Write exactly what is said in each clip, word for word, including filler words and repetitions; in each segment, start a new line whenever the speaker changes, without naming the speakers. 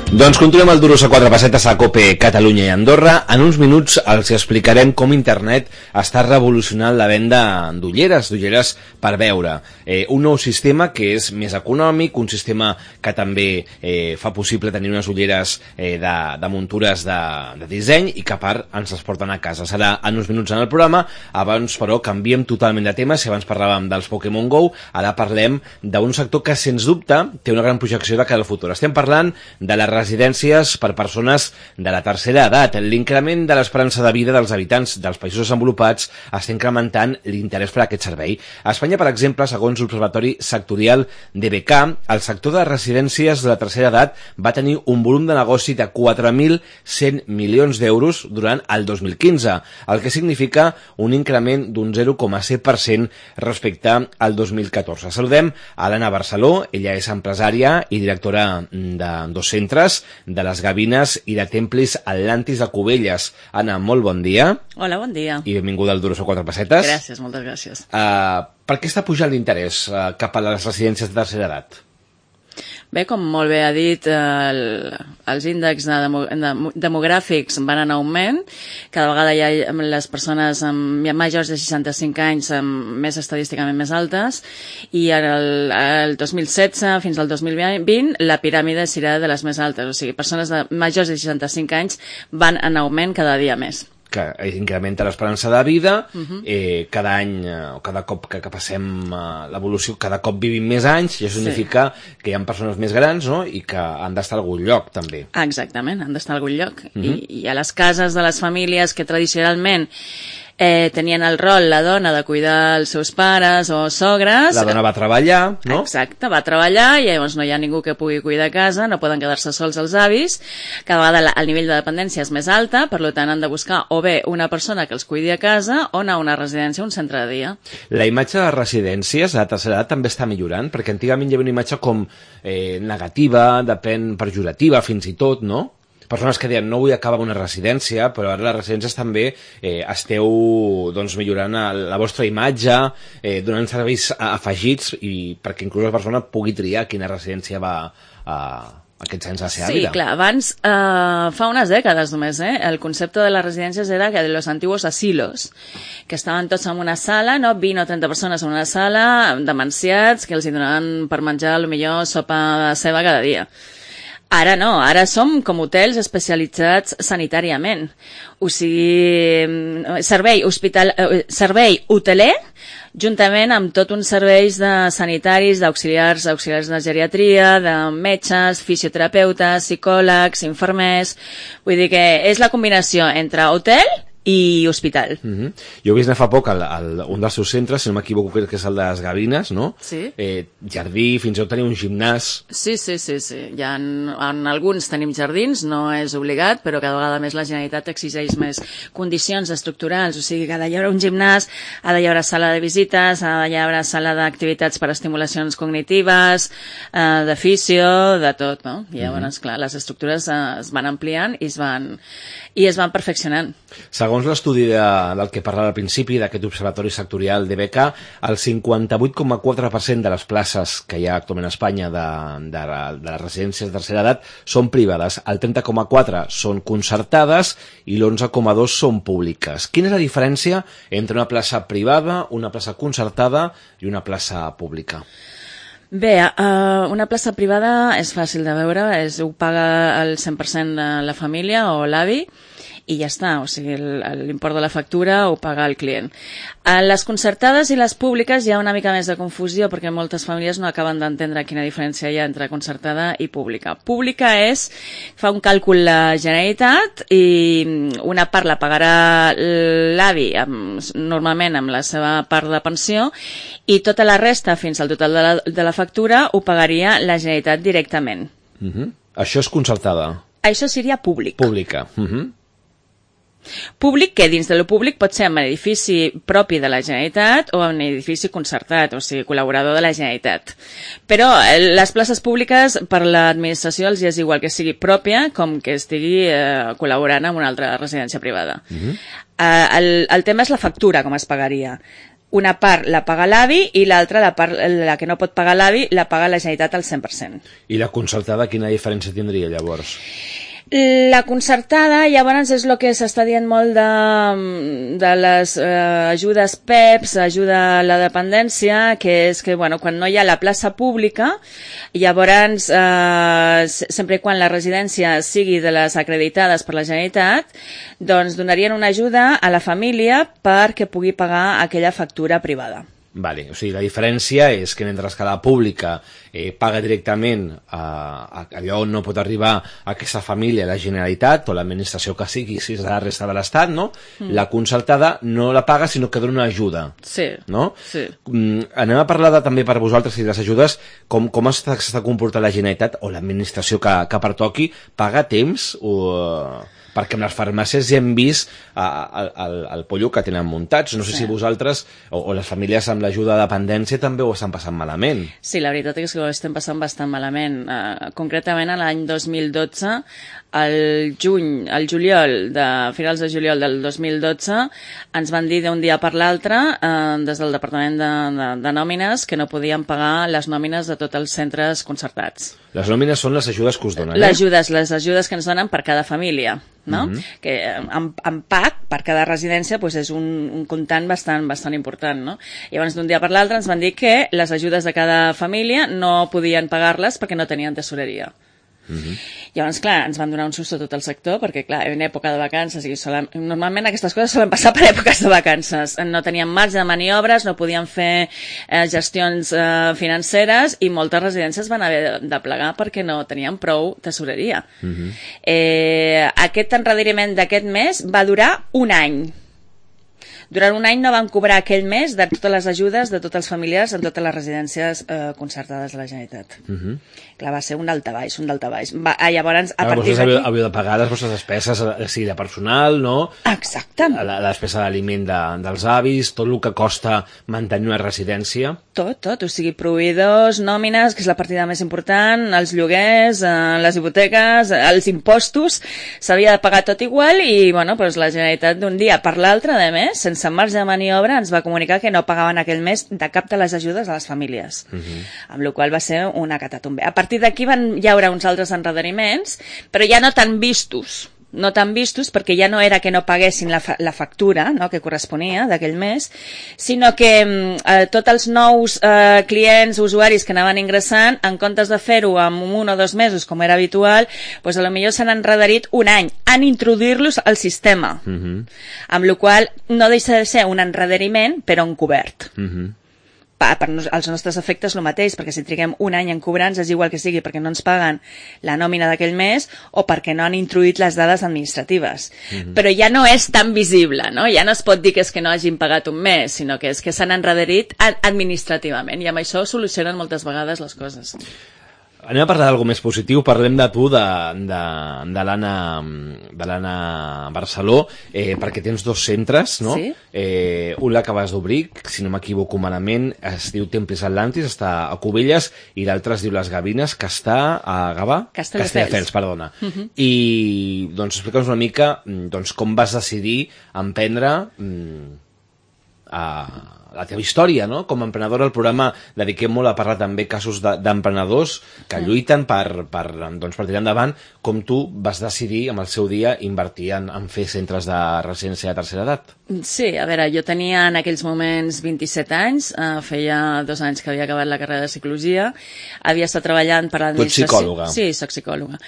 Doncs continuem el Duros a quatre pessetes a COPE Catalunya i Andorra. En uns minuts els explicarem com internet està revolucionant la venda d'ulleres, d'ulleres per veure. Eh, un nou sistema que és més econòmic, un sistema que també eh, fa possible tenir unes ulleres eh, de, de muntures de, de disseny i que a part ens les porten a casa. Serà en uns minuts en el programa. Abans, però, canviem totalment de tema. Si abans parlàvem dels Pokémon Go, ara parlem d'un sector que, sens dubte, té una gran projecció de cara al futur. Estem parlant de la residències per persones de la tercera edat. L'increment de l'esperança de vida dels habitants dels països desenvolupats està incrementant l'interès per a aquest servei. A Espanya, per exemple, segons l'Observatori Sectorial de B K, el sector de residències de la tercera edat va tenir un volum de negoci de quatre mil cent milions d'euros durant el dos mil quinze, el que significa un increment d'un zero coma set per cent respecte al dos mil catorze. Saludem a l'Anna Barceló, ella és empresària i directora de dos centres, de les Gavines i de Templis Atlantis de Cubelles. Anna, molt bon dia.
Hola, bon dia.
I benvinguda al Duros a quatre pessetes.
Gràcies, moltes gràcies.
Uh, per què està pujant l'interès uh, cap a les residències de tercera edat?
Bé, com molt bé ha dit, el, els índexs de demo, de, demogràfics van en augment. Cada vegada hi ha les persones amb, hi ha majors de seixanta-cinc anys amb, més estadísticament més altes, i el, el dos mil setze fins al dos mil vint la piràmide serà de les més altes, o sigui, persones de majors de seixanta-cinc anys van en augment cada dia més.
Que incrementa l'esperança de vida, uh-huh. eh, cada any, o cada cop que, que passem uh, l'evolució, cada cop vivim més anys, i això significa sí. que hi ha persones més grans, no?, i que han d'estar a algun lloc, també.
Exactament, han d'estar a algun lloc. Uh-huh. I, I a les cases de les famílies que tradicionalment Eh, tenien el rol, la dona, de cuidar els seus pares o sogres.
La dona va treballar, no?
Exacte, va treballar i llavors no hi ha ningú que pugui cuidar a casa, no poden quedar-se sols els avis. Cada vegada el nivell de dependència és més alta, per tant han de buscar o bé una persona que els cuidi a casa o anar a una residència, un centre de dia.
La imatge de les residències a la tercera edat també està millorant, perquè antigament hi havia una imatge com eh, negativa, depèn pejorativa fins i tot, no? Persones que deien, no vull acabar una residència, però ara les residències també eh, esteu doncs, millorant la vostra imatge, eh, donant serveis afegits, i perquè inclús la persona pugui triar quina residència va a aquests anys a ser àvida.
Sí, clar, abans, eh, fa unes dècades només, eh, el concepte de les residències era que de los antiguos asilos, que estaven tots en una sala, no? vint o trenta persones en una sala, demenciats, que els hi donaven per menjar, potser sopa de ceba cada dia. Ara no, ara som com hotels especialitzats sanitàriament. O sigui, servei, hospital, servei hoteler, juntament amb tot uns serveis de sanitaris, d'auxiliars, auxiliars de geriatria, de metges, fisioterapeutes, psicòlegs, infermers. Vull dir que és la combinació entre hotel i hospital.
Uh-huh. Jo he vist fa poc el, el, un dels seus centres, si no m'equivoco, crec que és el de les Gavines, no?
Sí.
Eh, jardí, fins i tot tenia un gimnàs.
Sí, sí, sí, sí. Ja en, en alguns tenim jardins, no és obligat, però cada vegada més la Generalitat exigeix més condicions estructurals, o sigui que ha d'hi haver un gimnàs, ha d'hi haver sala de visites, ha d'hi haver sala d'activitats per estimulacions cognitives, eh, de fisio, de tot, no? I llavors, uh-huh. clar, les estructures eh, es van ampliant i es van, i es van perfeccionant.
Segons l'estudi de, del que parlava al principi, d'aquest observatori sectorial de B K, el cinquanta-vuit coma quatre per cent de les places que hi ha actualment a Espanya de, de, de les residències de tercera edat són privades, el trenta coma quatre són concertades i l'onze coma dos són públiques. Quina és la diferència entre una plaça privada, una plaça concertada i una plaça pública?
Bé, uh, una plaça privada és fàcil de veure, és, ho paga el cent per cent de la família o l'avi, i ja està, o sigui, l'import de la factura ho paga el client. A les concertades i les públiques hi ha una mica més de confusió perquè moltes famílies no acaben d'entendre quina diferència hi ha entre concertada i pública. Pública és, fa un càlcul la Generalitat i una part la pagarà l'avi, amb, normalment amb la seva part de pensió, i tota la resta, fins al total de la, de la factura, ho pagaria la Generalitat directament.
Uh-huh. Això és concertada?
Això seria públic.
Pública. Uh-huh.
Públic, que dins de lo públic pot ser en edifici propi de la Generalitat o en edifici concertat, o sigui, col·laborador de la Generalitat. Però les places públiques per l'administració els és igual que sigui pròpia com que estigui eh, col·laborant amb una altra residència privada. Uh-huh. eh, el, el tema és la factura, com es pagaria. una part la paga l'avi i l'altra, la part la que no pot pagar l'avi, la paga la Generalitat al cent per cent.
I la concertada quina diferència tindria llavors?
La concertada, llavors, és el que s'està dient molt de, de les eh, ajudes P E Ps, ajuda a la dependència, que és que, bueno, quan no hi ha la plaça pública, llavors, eh, sempre i quan la residència sigui de les acreditades per la Generalitat, doncs donarien una ajuda a la família perquè pugui pagar aquella factura privada.
Vale, o sigui, la diferència és que mentre que la pública eh, paga directament a, a allò on no pot arribar aquesta família, la Generalitat o l'administració que sigui, si és de la resta de l'Estat, no? Mm. La concertada no la paga, sinó que dona una ajuda.
Sí.
No?
Sí.
Mm, anem a parlar de, també per vosaltres i les ajudes, com, com s'està comportant la Generalitat o l'administració que, que pertoqui, paga temps o... perquè en les farmàcies ja hem vist uh, el, el, el pollo que tenen muntats. No sé sí. si vosaltres o, o les famílies amb l'ajuda de dependència també ho estan passant malament.
Sí, la veritat és que ho estem passant bastant malament. Uh, concretament, l'any dos mil dotze, el juny, el juliol, de finals de juliol del dos mil dotze, ens van dir d'un dia per l'altre, uh, des del Departament de, de, de Nòmines, que no podien pagar les nòmines de tots els centres concertats.
Les nòmines són les ajudes que us donen, eh?
Les ajudes, les ajudes que ens donen per cada família, no? Mm-hmm. Que en, en P A C, per cada residència, pues, és un, un comptant bastant, bastant important, no? Llavors, d'un dia per l'altre ens van dir que les ajudes de cada família no podien pagar-les perquè no tenien tesoreria. Mm-hmm. Llavors, clar, ens van donar un susto a tot el sector perquè, clar, en època de vacances i solen... normalment aquestes coses solen passar per èpoques de vacances, no tenien marge de maniobres, no podien fer eh, gestions eh, financeres i moltes residències van haver de plegar perquè no tenien prou tesoreria. Mm-hmm. eh, aquest enrediriment d'aquest mes va durar un any. Durant un any no van cobrar aquell mes de totes les ajudes de tots els familiars en totes les residències eh, concertades de la Generalitat. Uh-huh. Clar, va ser un daltabaix, un daltabaix. Va, ah, llavors, a
Clar,
partir
d'aquí...
Havíeu,
havíeu de pagar les vostres despeses, sigui de personal, no?
Exacte.
La, la despesa d'aliment de, dels avis, tot el que costa mantenir una residència.
Tot, tot. O sigui, proveïdors, nòmines, que és la partida més important, els lloguers, eh, les hipoteques, els impostos, s'havia de pagar tot igual i, bueno, doncs la Generalitat d'un dia per l'altre, de més, sense sense marge de maniobra, ens va comunicar que no pagaven aquell mes de cap de les ajudes a les famílies. Uh-huh. Amb la qual va ser una catatombe. A partir d'aquí van hi haurà uns altres endarreriments, però ja no tan vistos. No tan vistos perquè ja no era que no paguessin la, fa la factura, no, que corresponia d'aquell mes, sinó que eh, tots els nous eh, clients, usuaris que anaven ingressant, en comptes de fer-ho en un o dos mesos, com era habitual, doncs a lo millor s'han enredarit un any en introduir-los al sistema, uh-huh. amb la qual no deixa de ser un enredariment, però encobert. Uh-huh. Pa, per nos, als nostres efectes el mateix, perquè si triguem un any en cobrar-nos és igual que sigui perquè no ens paguen la nòmina d'aquell mes o perquè no han introduït les dades administratives. Mm-hmm. Però ja no és tan visible, no? Ja no es pot dir que és que no hagin pagat un mes, sinó que és que s'han enrederit administrativament i amb això solucionen moltes vegades les coses.
Anem a parlar d'algo més positiu, parlem de tu, de, de, de l'Anna de l'Anna Barceló, eh, perquè tens dos centres, no?
Sí.
Eh, un l'acabes d'obrir, si no m'equivoco malament, es diu Temples Atlantis, està a Cubelles, i l'altre es diu Les Gavines, que està a Gavà?
Castelldefels.
Castelldefels, perdona. Uh-huh. I, doncs, explica'ns una mica doncs, com vas decidir emprendre mm, a... la teva història, no? Com a emprenedora, el programa dediquem molt a parlar també casos d'emprenedors que lluiten per, per, doncs, per tirar endavant, com tu vas decidir amb el seu dia invertir en, en fer centres de residència de tercera edat.
Sí, a veure, jo tenia en aquells moments vint-i-set anys, eh, feia dos anys que havia acabat la carrera de psicologia, havia estat treballant per l'administració...
Tu ets psicòloga?
Sí, soc psicòloga.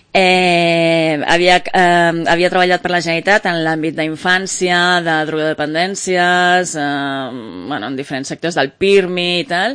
Eh, havia, eh, havia treballat per la Generalitat en l'àmbit d'infància, de drogodependències, eh, bueno, en diferents sectors del PIRMI i tal.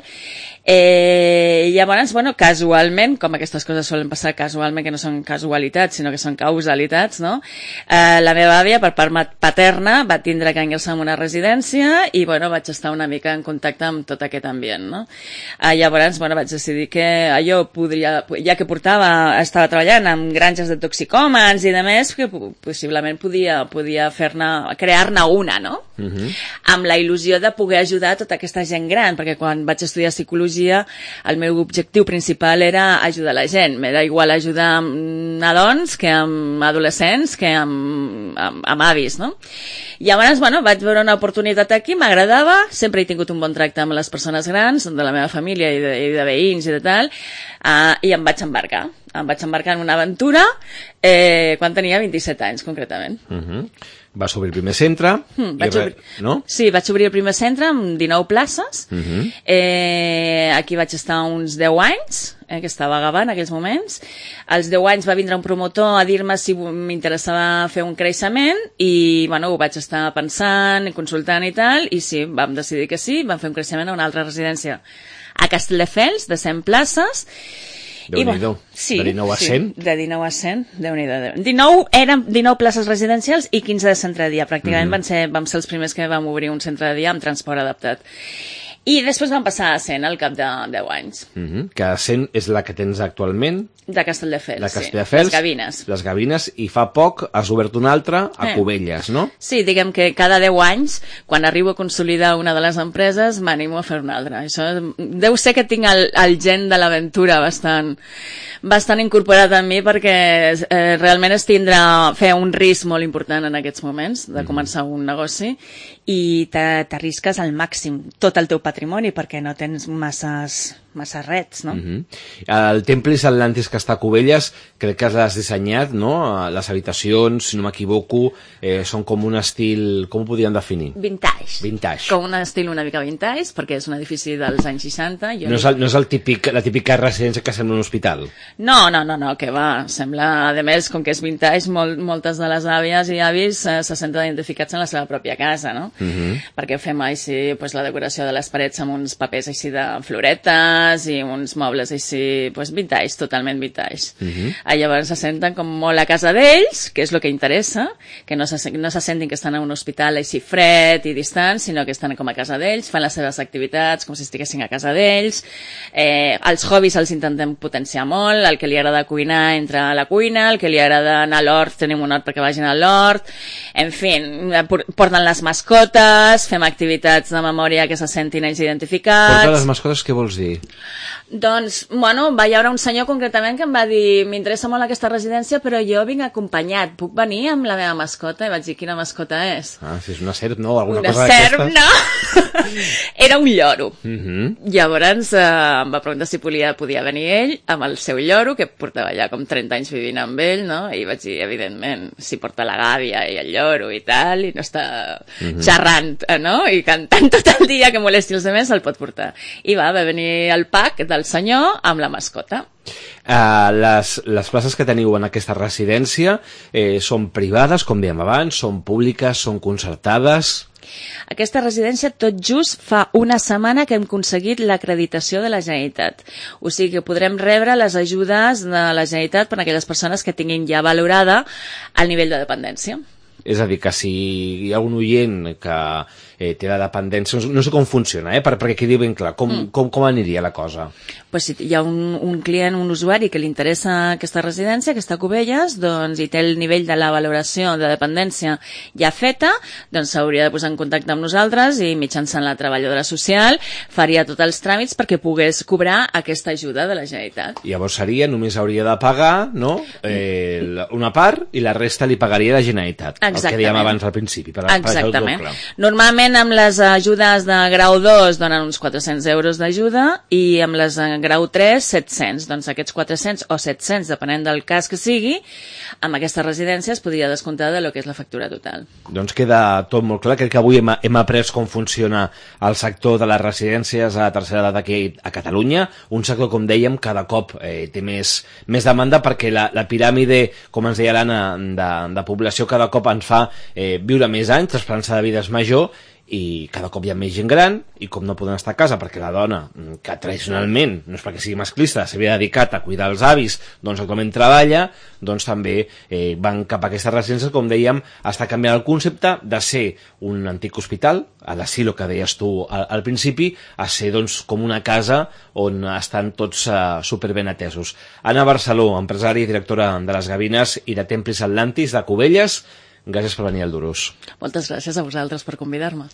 Eh, llavors, bueno, casualment, com aquestes coses solen passar casualment, que no són casualitats, sinó que són causalitats, no? Eh, la meva àvia, per part paterna, va tindre que ingressar en una residència i, bueno, vaig estar una mica en contacte amb tot aquest ambient, no? Eh, llavors, bueno, vaig decidir que allò podria, ja que portava, estava treballant amb granges de toxicòmens i de més, que possiblement podia, podia fer-ne, crear-ne una, no? Uh-huh. Amb la il·lusió de poder ajudar tota aquesta gent gran, perquè quan vaig estudiar psicologia psicologia, el meu objectiu principal era ajudar la gent. M'era igual ajudar amb nadons que amb adolescents, que amb, amb, amb avis, no? I llavors, bueno, vaig veure una oportunitat aquí, m'agradava, sempre he tingut un bon tracte amb les persones grans, de la meva família i de, i de veïns i de tal, uh, i em vaig embarcar. Em vaig embarcar en una aventura eh, quan tenia vint-i-set anys, concretament.
Uh-huh. Vas obrir el primer centre.
Mm, vaig
re...
obrir...
no?
Sí, vaig obrir el primer centre amb dinou places.
Uh-huh.
eh, aquí vaig estar uns deu anys, eh, que estava a Gavà en aquells moments. Als deu anys va vindre un promotor a dir-me si m'interessava fer un creixement i bueno, ho vaig estar pensant i consultant i tal, i sí, vam decidir que sí, vam fer un creixement a una altra residència a Castelldefels, de cent places.
Déu-n'hi-do, bueno,
sí,
de dinou a cent?
Sí, de dinou a cent, Déu-n'hi-do. dinou eren dinou places residencials i quinze de centre de dia. Pràcticament mm-hmm. van ser, vam ser els primers que vam obrir un centre de dia amb transport adaptat. I després van passar a cent al cap de deu anys.
Mm-hmm. Que cent és la que tens actualment?
De Castelldefels,
de Castelldefels,
sí. Les Gavines.
Les Gavines, i fa poc has obert una altra a eh. Cubelles, no?
Sí, diguem que cada deu anys, quan arribo a consolidar una de les empreses, m'animo a fer una altra. Això deu ser que tinc el, el gen de l'aventura bastant, bastant incorporat en mi, perquè eh, realment és tindre, fer un risc molt important en aquests moments, de començar mm. un negoci, i t'arrisques al màxim tot el teu patrimoni, perquè no tens masses... massa rets, no?
Uh-huh. El Templis Atlantis que està a Cubelles, crec que l'has dissenyat, no? Les habitacions, si no m'equivoco, eh, són com un estil... Com ho podríem definir?
Vintage.
Vintage.
Com un estil una mica vintage, perquè és un edifici dels anys seixanta. Jo
no, és el, no és el típic, la típica residència que sembla un hospital?
No, no, no, no, que va. Sembla, a més, com que és vintage, molt, moltes de les àvies i avis eh, se senten identificats en la seva pròpia casa, no? Uh-huh. Perquè fem així pues, la decoració de les parets amb uns papers així de floretes, i uns mobles així, pues, vintage, totalment vintage. Uh-huh. Llavors se senten com molt a casa d'ells, que és el que interessa, que no se, no se sentin que estan a un hospital així fred i distant, sinó que estan com a casa d'ells, fan les seves activitats com si estiguessin a casa d'ells. Eh, els hobbies els intentem potenciar molt, el que li agrada cuinar entra a la cuina, el que li agrada anar a l'hort, tenim un hort perquè vagin a l'hort, en fi, porten les mascotes, fem activitats de memòria que se sentin ells identificats.
Portar les mascotes, què vols dir?
Doncs, bueno, va hi haure un senyor concretament que em va dir m'interessa molt aquesta residència, però jo vinc acompanyat, puc venir amb la meva mascota? I vaig dir, quina mascota és?
Ah, si és una serp, no? Alguna
una
cosa
serp, no! Era un lloro.
Uh-huh.
Llavors eh, em va preguntar si podia, podia venir ell amb el seu lloro, que portava ja com trenta anys vivint amb ell, no? I vaig dir, evidentment, si porta la gàbia i el lloro i tal, i no està uh-huh. xerrant, no? I cantant tot el dia que molesti els altres, el pot portar. I va, va venir el pack del senyor amb la mascota.
Uh, les, les places que teniu en aquesta residència eh, són privades, com dèiem abans, són públiques, són concertades?
Aquesta residència tot just fa una setmana que hem aconseguit l'acreditació de la Generalitat. O sigui que podrem rebre les ajudes de la Generalitat per a aquelles persones que tinguin ja valorada el nivell de dependència.
És a dir, que si hi ha un oient que eh, té la dependència, no sé com funciona, eh, per, perquè quedi ben clar, com, mm. com, com aniria la cosa?
Pues si hi ha un, un client, un usuari que li interessa aquesta residència, aquesta Cubelles, doncs, i té el nivell de la valoració de dependència ja feta, doncs s'hauria de posar en contacte amb nosaltres i mitjançant la treballadora social faria tots els tràmits perquè pogués cobrar aquesta ajuda de la Generalitat.
Llavors seria, només hauria de pagar, no?, eh, una part i la resta li pagaria la Generalitat.
Exactament.
El que dèiem abans al principi. Per,
Exactament.
Per
Normalment amb les ajudes de grau dos donen uns quatre-cents euros d'ajuda i amb les de grau tres, set-cents. Doncs aquests quatre-cents o set-cents, depenent del cas que sigui, amb aquesta residència es podria descomptar de lo que és la factura total.
Doncs queda tot molt clar. Crec que avui hem, hem après com funciona el sector de les residències a la tercera edat aquí a Catalunya. Un sector, com dèiem, cada cop eh, té més, més demanda perquè la, la piràmide, com ens deia l'Anna, de, de població cada cop ens fa eh, viure més anys, l'esperança de vida és major i cada cop hi ha més gent gran i com no poden estar a casa perquè la dona, que tradicionalment, no és perquè sigui masclista, s'havia dedicat a cuidar els avis, doncs actualment treballa, doncs també eh, van cap a aquestes residències, com dèiem, està canviant el concepte de ser un antic hospital, a l'asilo que deies tu al, al principi, a ser doncs com una casa on estan tots uh, superben atesos. Anna Barceló, empresària i directora de les Gavines i de Templis Atlantis de Cubelles, gràcies per venir al Durús.
Moltes gràcies a vosaltres per convidar-me.